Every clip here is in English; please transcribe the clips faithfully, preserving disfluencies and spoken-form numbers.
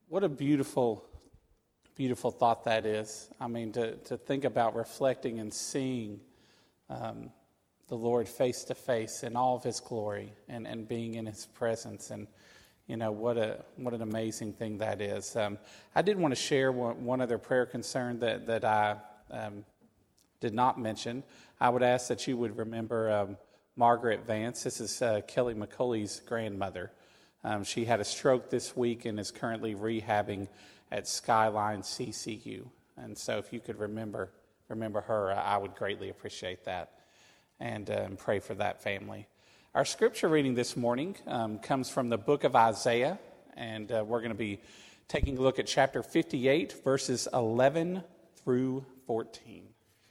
What a beautiful, beautiful thought that is. I mean, to, to think about reflecting and seeing um, the Lord face to face in all of His glory and, and being in His presence. And, you know, what a what an amazing thing that is. Um, I did want to share one, one other prayer concern that, that I um, did not mention. I would ask that you would remember um, Margaret Vance. This is uh, Kelly McCulley's grandmother. Um, she had a stroke this week and is currently rehabbing at Skyline C C U. And so if you could remember remember her, I would greatly appreciate that and, uh, and pray for that family. Our scripture reading this morning um, comes from the book of Isaiah, and uh, we're going to be taking a look at chapter fifty-eight, verses eleven through fourteen.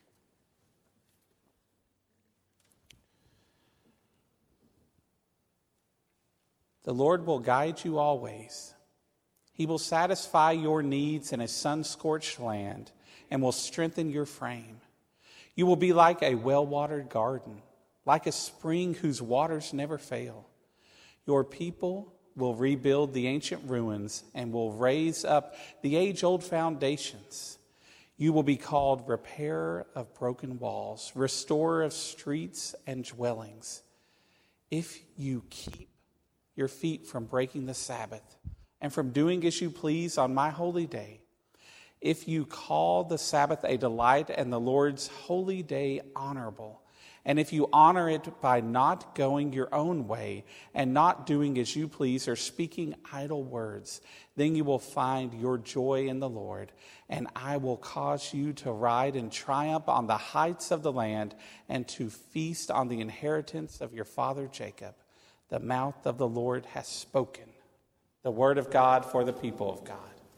The Lord will guide you always. He will satisfy your needs in a sun-scorched land and will strengthen your frame. You will be like a well-watered garden, like a spring whose waters never fail. Your people will rebuild the ancient ruins and will raise up the age-old foundations. You will be called repairer of broken walls, restorer of streets and dwellings. If you keep your feet from breaking the Sabbath and from doing as you please on my holy day, if you call the Sabbath a delight and the Lord's holy day honorable, and if you honor it by not going your own way and not doing as you please or speaking idle words, then you will find your joy in the Lord, and I will cause you to ride in triumph on the heights of the land and to feast on the inheritance of your father Jacob. The mouth of the Lord has spoken. The word of God for the people of God.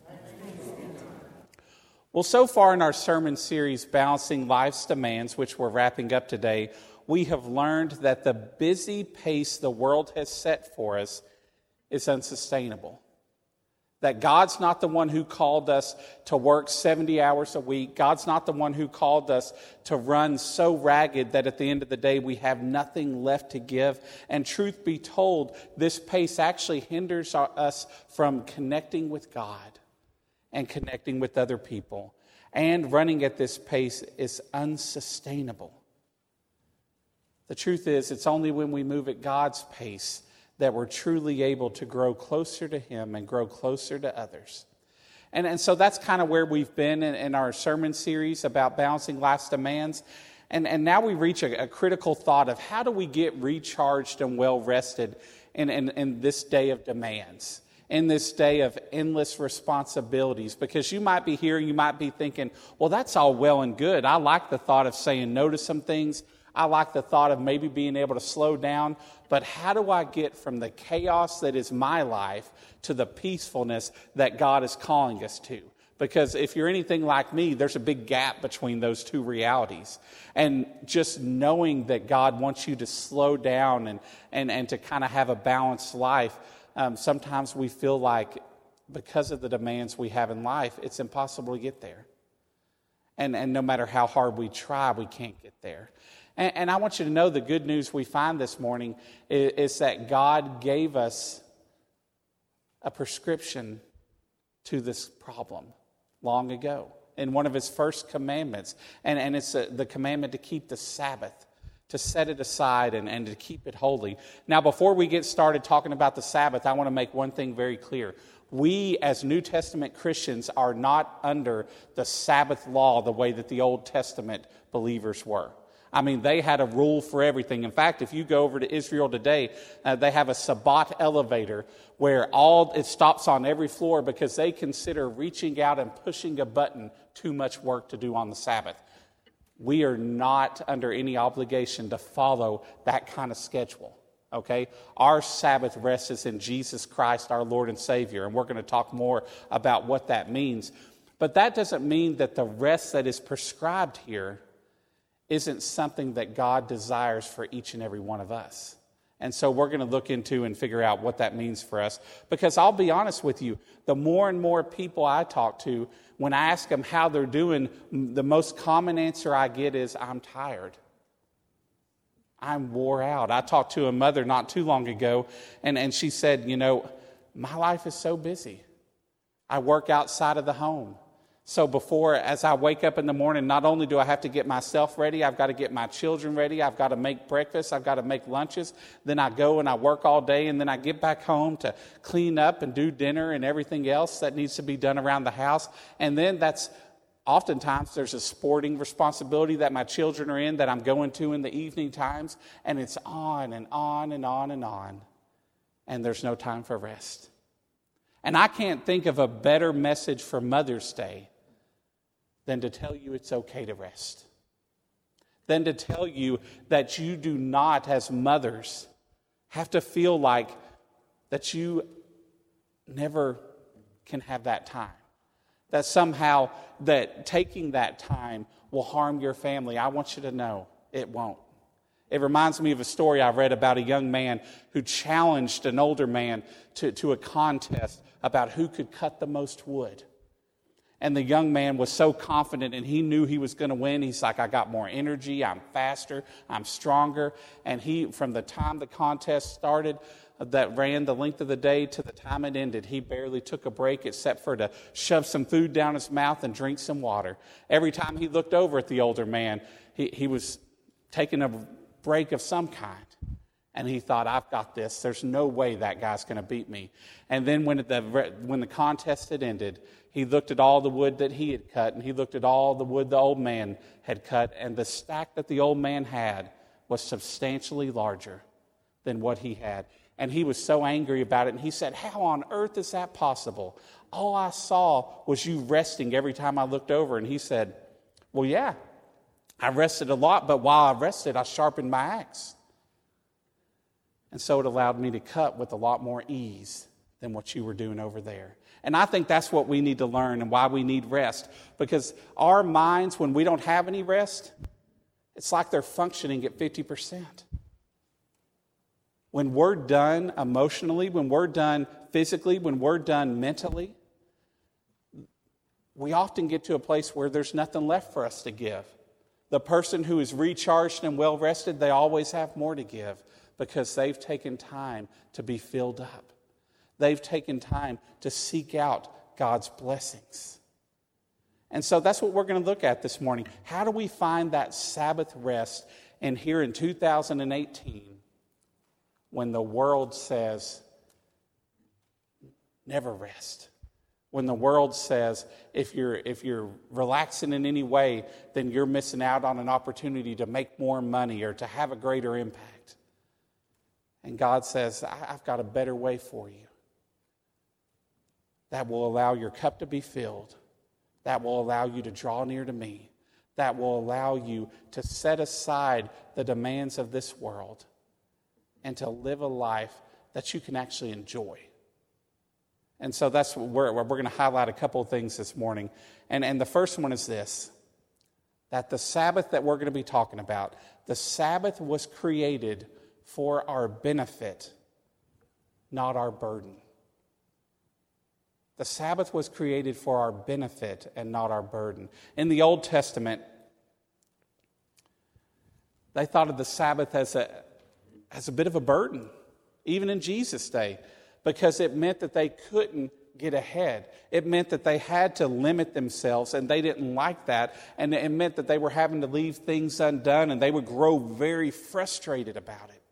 Well, so far in our sermon series, Balancing Life's Demands, which we're wrapping up today, we have learned that the busy pace the world has set for us is unsustainable. That God's not the one who called us to work seventy hours a week. God's not the one who called us to run so ragged that at the end of the day we have nothing left to give. And truth be told, this pace actually hinders us from connecting with God and connecting with other people. And running at this pace is unsustainable. The truth is, it's only when we move at God's pace that we're truly able to grow closer to Him and grow closer to others. And, and so that's kind of where we've been in, in our sermon series about balancing life's demands. And, and now we reach a, a critical thought of how do we get recharged and well-rested in, in, in this day of demands, in this day of endless responsibilities. Because you might be here, you might be thinking, well, that's all well and good. I like the thought of saying no to some things. I like the thought of maybe being able to slow down, but how do I get from the chaos that is my life to the peacefulness that God is calling us to? Because if you're anything like me, there's a big gap between those two realities. And just knowing that God wants you to slow down and, and, and to kind of have a balanced life, um, sometimes we feel like because of the demands we have in life, it's impossible to get there. And, and no matter how hard we try, we can't get there. And, and I want you to know the good news we find this morning is, is that God gave us a prescription to this problem long ago in one of His first commandments. And, and it's a, the commandment to keep the Sabbath, to set it aside and, and to keep it holy. Now, before we get started talking about the Sabbath, I want to make one thing very clear. We, as New Testament Christians, are not under the Sabbath law the way that the Old Testament believers were. I mean, they had a rule for everything. In fact, if you go over to Israel today, uh, they have a Sabbat elevator where all it stops on every floor because they consider reaching out and pushing a button too much work to do on the Sabbath. We are not under any obligation to follow that kind of schedule. Okay? Our Sabbath rest is in Jesus Christ, our Lord and Savior, and we're going to talk more about what that means. But that doesn't mean that the rest that is prescribed here isn't something that God desires for each and every one of us. And so we're going to look into and figure out what that means for us. Because I'll be honest with you, the more and more people I talk to, when I ask them how they're doing, the most common answer I get is, I'm tired. I'm wore out. I talked to a mother not too long ago, and, and she said, you know, my life is so busy. I work outside of the home. So before, as I wake up in the morning, not only do I have to get myself ready, I've got to get my children ready, I've got to make breakfast, I've got to make lunches. Then I go and I work all day, and then I get back home to clean up and do dinner and everything else that needs to be done around the house. And then that's oftentimes there's a sporting responsibility that my children are in that I'm going to in the evening times, and it's on and on and on and on. And there's no time for rest. And I can't think of a better message for Mother's Day than to tell you it's okay to rest. Than to tell you that you do not, as mothers, have to feel like that you never can have that time. That somehow that taking that time will harm your family. I want you to know it won't. It reminds me of a story I read about a young man who challenged an older man to, to a contest about who could cut the most wood. And the young man was so confident, and he knew he was going to win. He's like, I got more energy, I'm faster, I'm stronger. And he, from the time the contest started, that ran the length of the day to the time it ended, he barely took a break except for to shove some food down his mouth and drink some water. Every time he looked over at the older man, he, he was taking a break of some kind. And he thought, I've got this. There's no way that guy's going to beat me. And then when the, when the contest had ended, he looked at all the wood that he had cut, and he looked at all the wood the old man had cut, and the stack that the old man had was substantially larger than what he had. And he was so angry about it, and he said, how on earth is that possible? All I saw was you resting every time I looked over. And he said, well, yeah, I rested a lot, but while I rested, I sharpened my axe. And so it allowed me to cut with a lot more ease than what you were doing over there. And I think that's what we need to learn and why we need rest. Because our minds, when we don't have any rest, it's like they're functioning at fifty percent. When we're done emotionally, when we're done physically, when we're done mentally, we often get to a place where there's nothing left for us to give. The person who is recharged and well rested, they always have more to give because they've taken time to be filled up. They've taken time to seek out God's blessings. And so that's what we're going to look at this morning. How do we find that Sabbath rest? And here in two thousand eighteen, when the world says, never rest. When the world says, if you're, if you're relaxing in any way, then you're missing out on an opportunity to make more money or to have a greater impact. And God says, I've got a better way for you that will allow your cup to be filled, that will allow you to draw near to me, that will allow you to set aside the demands of this world and to live a life that you can actually enjoy. And so that's what we're, we're going to highlight a couple of things this morning. And, and the first one is this, that the Sabbath that we're going to be talking about, the Sabbath was created for our benefit, not our burden. The Sabbath was created for our benefit and not our burden. In the Old Testament, they thought of the Sabbath as a, as a bit of a burden, even in Jesus' day, because it meant that they couldn't get ahead. It meant that they had to limit themselves, and they didn't like that. And it meant that they were having to leave things undone, and they would grow very frustrated about it.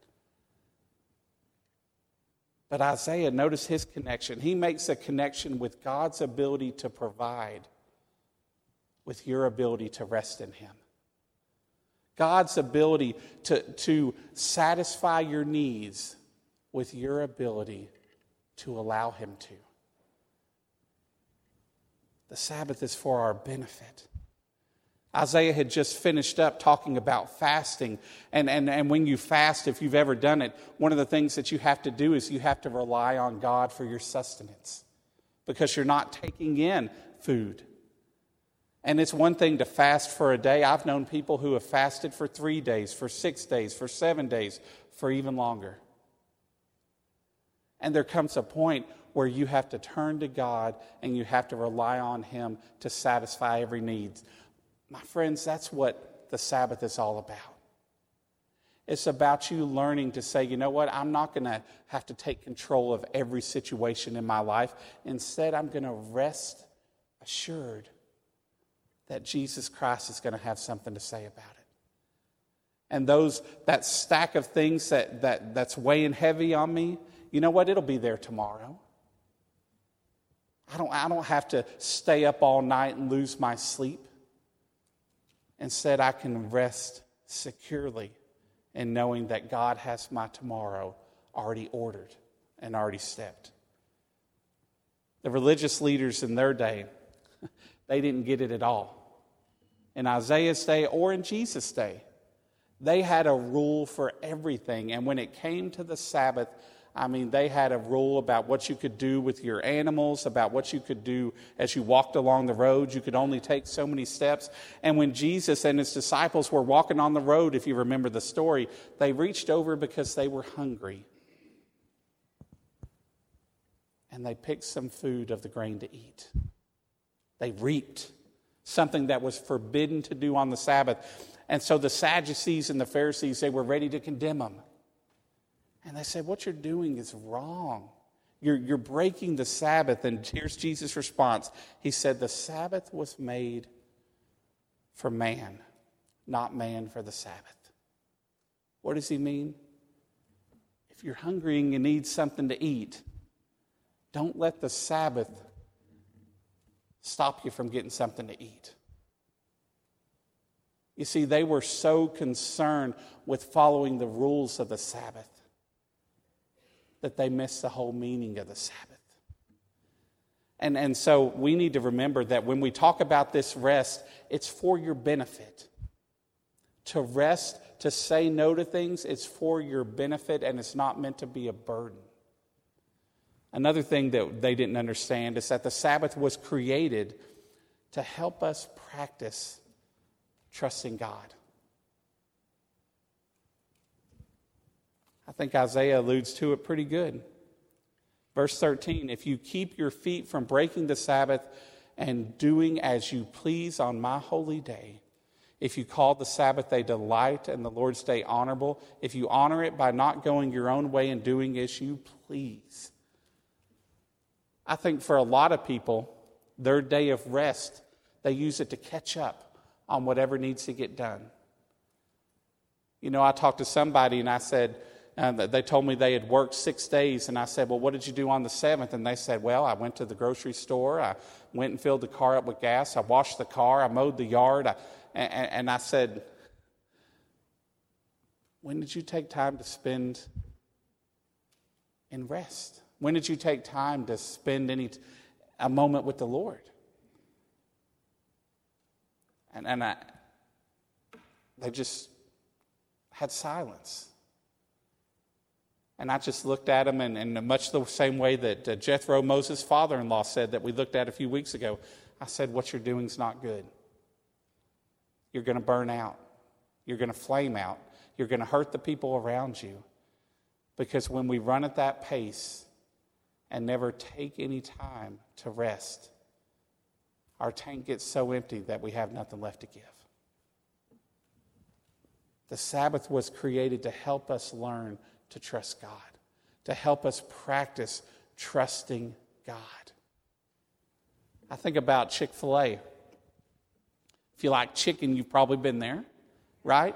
But Isaiah, notice his connection. He makes a connection with God's ability to provide with your ability to rest in Him. God's ability to, to satisfy your needs with your ability to allow Him to. The Sabbath is for our benefit. Isaiah had just finished up talking about fasting. And, and, and when you fast, if you've ever done it, one of the things that you have to do is you have to rely on God for your sustenance because you're not taking in food. And it's one thing to fast for a day. I've known people who have fasted for three days, for six days, for seven days, for even longer. And there comes a point where you have to turn to God and you have to rely on Him to satisfy every need. My friends, that's what the Sabbath is all about. It's about you learning to say, you know what, I'm not going to have to take control of every situation in my life. Instead, I'm going to rest assured that Jesus Christ is going to have something to say about it. And those that stack of things that, that that's weighing heavy on me, you know what, it'll be there tomorrow. I don't, I don't have to stay up all night and lose my sleep. Instead, I can rest securely in knowing that God has my tomorrow already ordered and already stepped. The religious leaders in their day, they didn't get it at all. In Isaiah's day or in Jesus' day, they had a rule for everything. And when it came to the Sabbath, I mean, they had a rule about what you could do with your animals, about what you could do as you walked along the road. You could only take so many steps. And when Jesus and his disciples were walking on the road, if you remember the story, they reached over because they were hungry. And they picked some food of the grain to eat. They reaped something that was forbidden to do on the Sabbath. And so the Sadducees and the Pharisees, they were ready to condemn them. And they said, what you're doing is wrong. You're, you're breaking the Sabbath. And here's Jesus' response. He said, the Sabbath was made for man, not man for the Sabbath. What does he mean? If you're hungry and you need something to eat, don't let the Sabbath stop you from getting something to eat. You see, they were so concerned with following the rules of the Sabbath that they missed the whole meaning of the Sabbath. And, and so we need to remember that when we talk about this rest, it's for your benefit. To rest, to say no to things, it's for your benefit, and it's not meant to be a burden. Another thing that they didn't understand is that the Sabbath was created to help us practice trusting God. I think Isaiah alludes to it pretty good. Verse thirteen, if you keep your feet from breaking the Sabbath and doing as you please on my holy day, if you call the Sabbath a delight and the Lord's day honorable, if you honor it by not going your own way and doing as you please. I think for a lot of people, their day of rest, they use it to catch up on whatever needs to get done. You know, I talked to somebody and I said, uh, they told me they had worked six days. And I said, well, what did you do on the seventh? And they said, well, I went to the grocery store. I went and filled the car up with gas. I washed the car. I mowed the yard. I, and, and I said, when did you take time to spend in rest? When did you take time to spend any a moment with the Lord? And, and I, they just had silence. And I just looked at him, and in much the same way that uh, Jethro, Moses' father-in-law, said that we looked at a few weeks ago, I said, what you're doing is not good. You're going to burn out. You're going to flame out. You're going to hurt the people around you. Because when we run at that pace and never take any time to rest, our tank gets so empty that we have nothing left to give. The Sabbath was created to help us learn to trust God, to help us practice trusting God. I think about Chick-fil-A. If you like chicken, you've probably been there, right?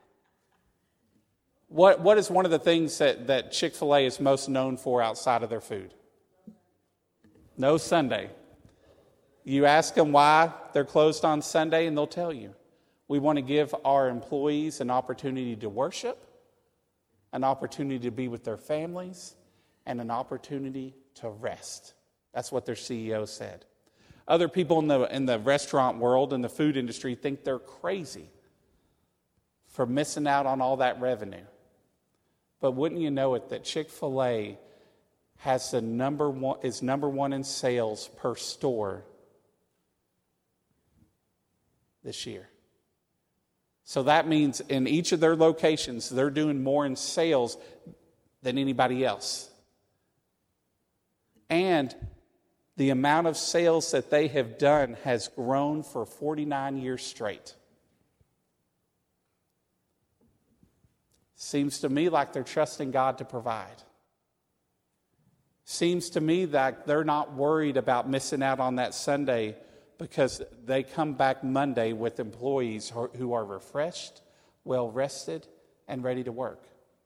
What What is one of the things that, that Chick-fil-A is most known for outside of their food? No Sunday. You ask them why they're closed on Sunday, and they'll tell you. We want to give our employees an opportunity to worship, an opportunity to be with their families, and an opportunity to rest. That's what their C E O said. Other people in the in the restaurant world and the food industry think they're crazy for missing out on all that revenue. But wouldn't you know it that Chick-fil-A has the number one is number one in sales per store this year. So that means in each of their locations, they're doing more in sales than anybody else. And the amount of sales that they have done has grown for forty-nine years straight. Seems to me like they're trusting God to provide. Seems to me that they're not worried about missing out on that Sunday because they come back Monday with employees who are refreshed, well rested, and ready to work.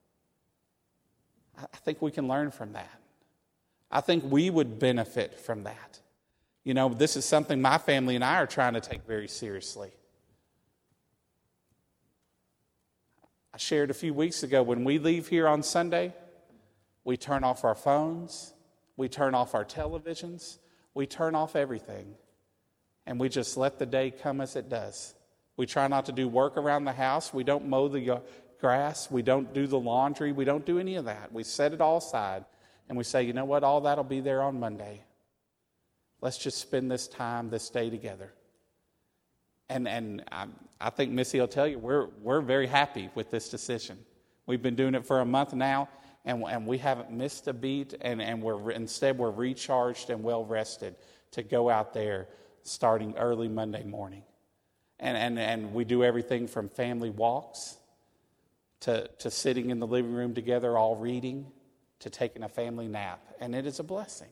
I think we can learn from that. I think we would benefit from that. You know, this is something my family and I are trying to take very seriously. I shared a few weeks ago, when we leave here on Sunday, we turn off our phones, we turn off our televisions, we turn off everything, and we just let the day come as it does. We try not to do work around the house. We don't mow the grass. We don't do the laundry. We don't do any of that. We set it all aside, and we say, you know what, all that'll be there on Monday. Let's just spend this time, this day together. And and I, I think Missy will tell you, we're we're very happy with this decision. We've been doing it for a month now, and and we haven't missed a beat. And and we're instead we're recharged and well rested to go out there starting early Monday morning. And and and we do everything from family walks to to sitting in the living room together, all reading, to taking a family nap, and it is a blessing.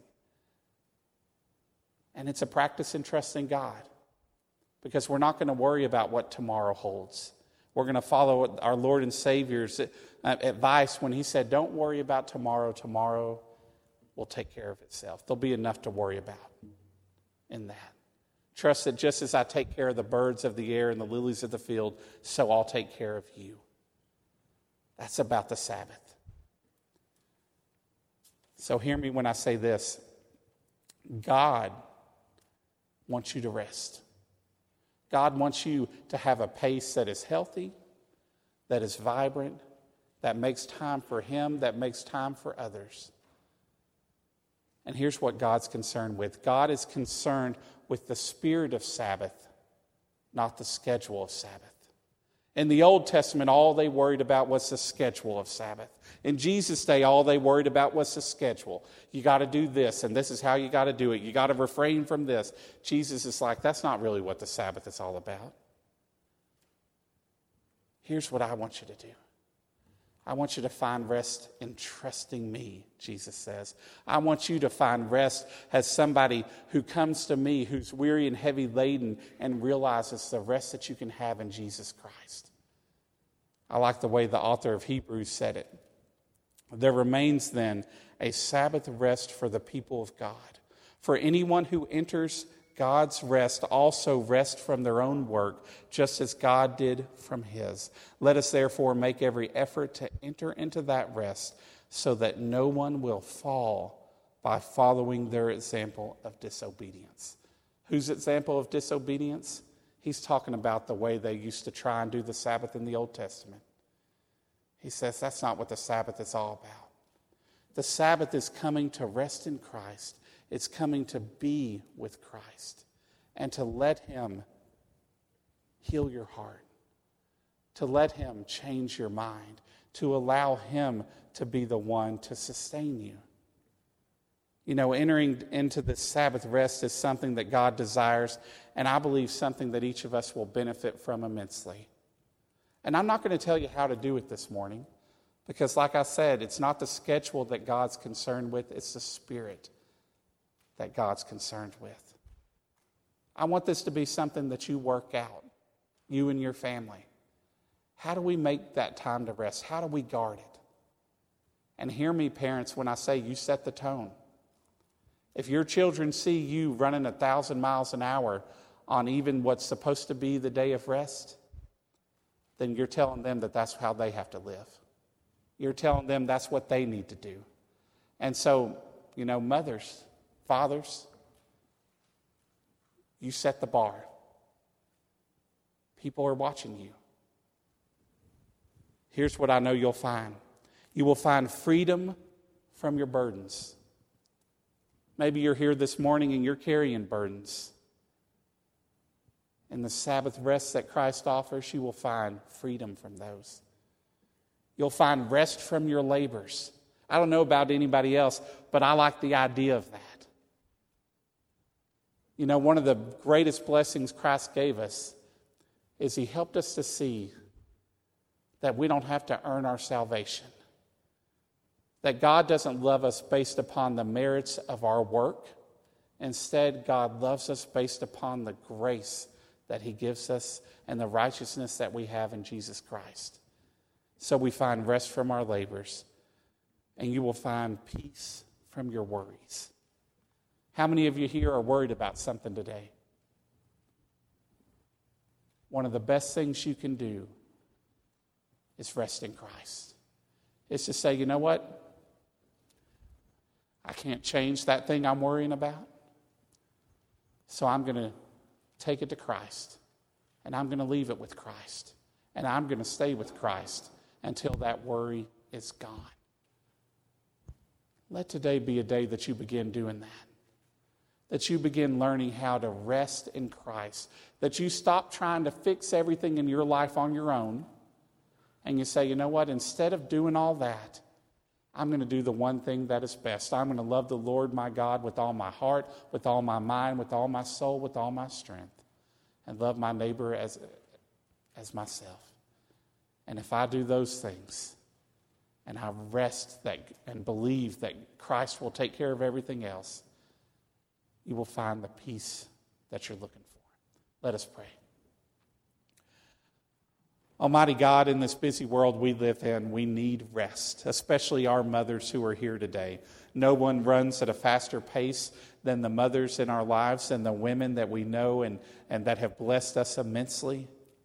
And it's a practice in trusting God. Because we're not going to worry about what tomorrow holds. We're going to follow our Lord and Savior's advice when he said, don't worry about tomorrow. Tomorrow will take care of itself. There'll be enough to worry about in that. Trust that just as I take care of the birds of the air and the lilies of the field, so I'll take care of you. That's about the Sabbath. So hear me when I say this. God wants you to rest. God wants you to have a pace that is healthy, that is vibrant, that makes time for him, that makes time for others. And here's what God's concerned with. God is concerned with the spirit of Sabbath, not the schedule of Sabbath. In the Old Testament, all they worried about was the schedule of Sabbath. In Jesus' day, all they worried about was the schedule. You got to do this, and this is how you got to do it. You got to refrain from this. Jesus is like, that's not really what the Sabbath is all about. Here's what I want you to do. I want you to find rest in trusting me, Jesus says. I want you to find rest as somebody who comes to me who's weary and heavy laden and realizes the rest that you can have in Jesus Christ. I like the way the author of Hebrews said it. There remains then a Sabbath rest for the people of God. For anyone who enters God's rest also rest from their own work, just as God did from his. Let us therefore make every effort to enter into that rest, so that no one will fall by following their example of disobedience. Whose example of disobedience? He's talking about the way they used to try and do the Sabbath in the Old Testament. He says that's not what the Sabbath is all about. The Sabbath is coming to rest in Christ. It's coming to be with Christ and to let him heal your heart, to let him change your mind, to allow him to be the one to sustain you. You know, entering into the Sabbath rest is something that God desires, and I believe something that each of us will benefit from immensely. And I'm not going to tell you how to do it this morning, because like I said, it's not the schedule that God's concerned with, it's the spirit that God's concerned with. I want this to be something that you work out, you and your family. How do we make that time to rest? How do we guard it? And hear me, parents, when I say you set the tone. If your children see you running a thousand miles an hour on even what's supposed to be the day of rest, then you're telling them that that's how they have to live. You're telling them that's what they need to do. And so, you know, mothers, fathers, you set the bar. People are watching you. Here's what I know you'll find. You will find freedom from your burdens. Maybe you're here this morning and you're carrying burdens. In the Sabbath rest that Christ offers, you will find freedom from those. You'll find rest from your labors. I don't know about anybody else, but I like the idea of that. You know, one of the greatest blessings Christ gave us is he helped us to see that we don't have to earn our salvation. That God doesn't love us based upon the merits of our work. Instead, God loves us based upon the grace that he gives us and the righteousness that we have in Jesus Christ. So we find rest from our labors, and you will find peace from your worries. How many of you here are worried about something today? One of the best things you can do is rest in Christ. It's to say, you know what? I can't change that thing I'm worrying about. So I'm going to take it to Christ. And I'm going to leave it with Christ. And I'm going to stay with Christ until that worry is gone. Let today be a day that you begin doing that. That you begin learning how to rest in Christ. That you stop trying to fix everything in your life on your own. And you say, you know what? Instead of doing all that, I'm going to do the one thing that is best. I'm going to love the Lord my God with all my heart, with all my mind, with all my soul, with all my strength. And love my neighbor as, as myself. And if I do those things, and I rest that and believe that Christ will take care of everything else, you will find the peace that you're looking for. Let us pray. Almighty God, in this busy world we live in, we need rest, especially our mothers who are here today. No one runs at a faster pace than the mothers in our lives and the women that we know and, and that have blessed us immensely.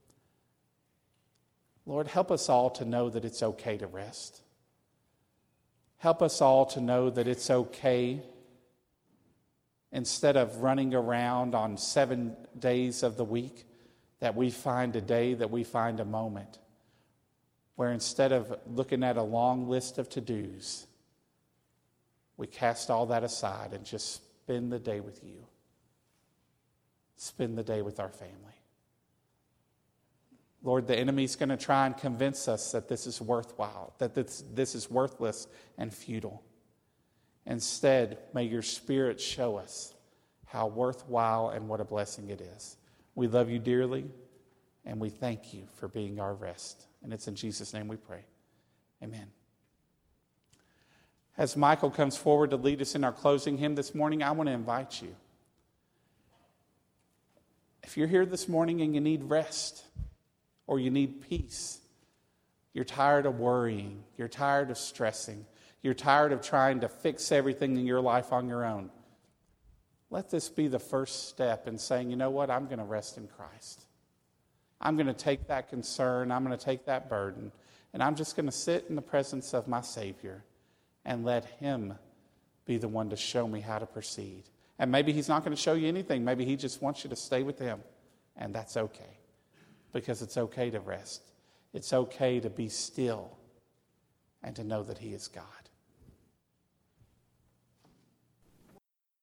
Lord, help us all to know that it's okay to rest. Help us all to know that it's okay, instead of running around on seven days of the week, that we find a day, that we find a moment where instead of looking at a long list of to-dos, we cast all that aside and just spend the day with you. Spend the day with our family. Lord, the enemy's going to try and convince us that this is worthwhile, that this, this is worthless and futile. Instead, may your Spirit show us how worthwhile and what a blessing it is. We love you dearly, and we thank you for being our rest. And it's in Jesus' name we pray. Amen. As Michael comes forward to lead us in our closing hymn this morning, I want to invite you. If you're here this morning and you need rest, or you need peace, you're tired of worrying, you're tired of stressing, you're tired of trying to fix everything in your life on your own, let this be the first step in saying, you know what, I'm going to rest in Christ. I'm going to take that concern, I'm going to take that burden, and I'm just going to sit in the presence of my Savior and let him be the one to show me how to proceed. And maybe he's not going to show you anything. Maybe he just wants you to stay with him, and that's okay, because it's okay to rest. It's okay to be still and to know that he is God.